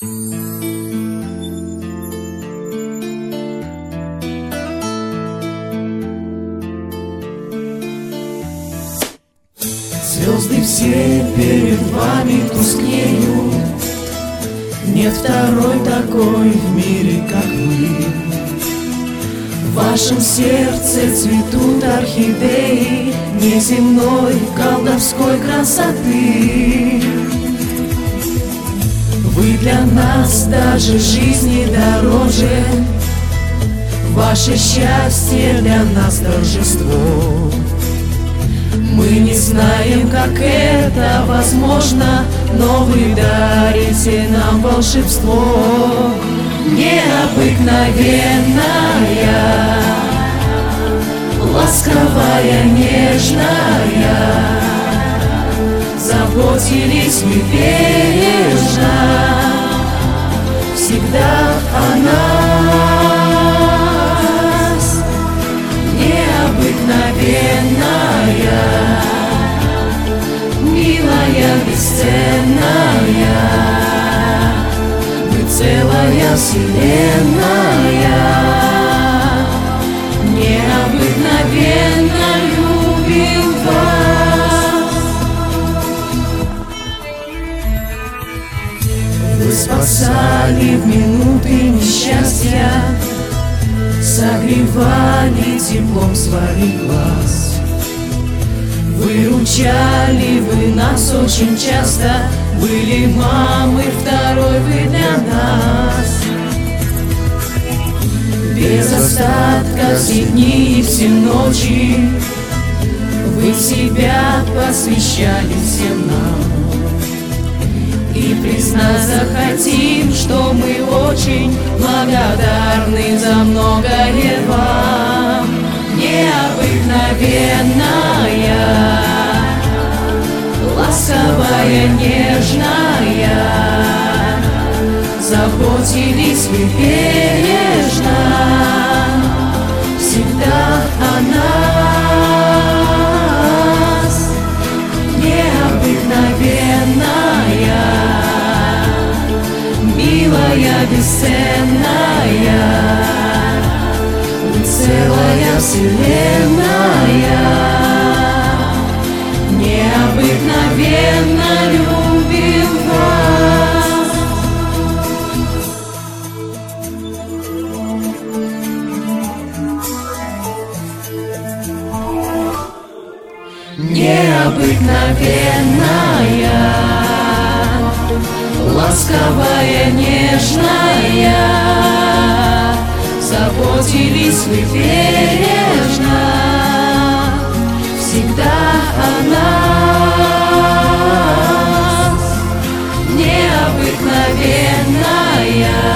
Звезды все перед вами тускнеют, нет второй такой в мире, как вы. В вашем сердце цветут орхидеи неземной колдовской красоты. Вы для нас даже жизни дороже, ваше счастье для нас торжество. Мы не знаем, как это возможно, но вы дарите нам волшебство. Необыкновенная, ласковая, нежная, заботились вы бережно всегда о нас. Необыкновенная, милая, бесценная, вы целая вселенная. Необыкновенно любим вас. Вы спасали в минуты несчастья, согревали теплом своих глаз. Выручали вы нас очень часто, были мамой второй вы для нас. Без остатка все дни и все ночи вы себя посвящали всем нам. И признаться хотим, что мы очень благодарны за многое вам. Необыкновенная, ласковая, нежная, заботились вы бережно всегда о нас. Необыкновенная, милая, бесценная, вы целая вселенная. Необыкновенно любим вас. Необыкновенная, ласковая, нежная, заботились вы бережно всегда о нас. Необыкновенная,